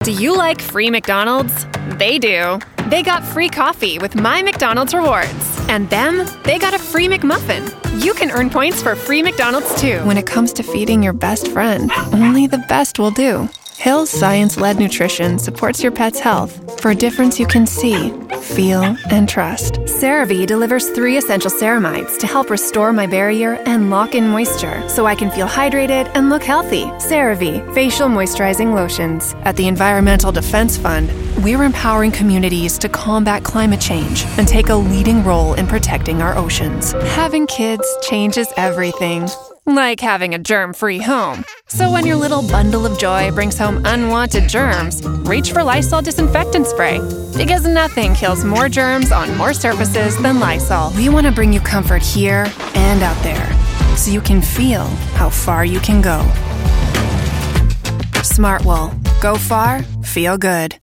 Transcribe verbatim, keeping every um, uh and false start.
Do you like free McDonald's? They do. They got free coffee with My McDonald's Rewards. And them, they got a free McMuffin. You can earn points for free McDonald's too. When it comes to feeding your best friend, only the best will do. Hill's science-led nutrition supports your pet's health for a difference you can see, feel, and trust. CeraVe delivers three essential ceramides to help restore my barrier and lock in moisture so I can feel hydrated and look healthy. CeraVe Facial Moisturizing Lotions. At the Environmental Defense Fund, we're empowering communities to combat climate change and take a leading role in protecting our oceans. Having kids changes everything. Like having a germ-free home. So when your little bundle of joy brings home unwanted germs, reach for Lysol disinfectant spray. Because nothing kills more germs on more surfaces than Lysol. We want to bring you comfort here and out there, so you can feel how far you can go. Smartwool. Go far, feel good.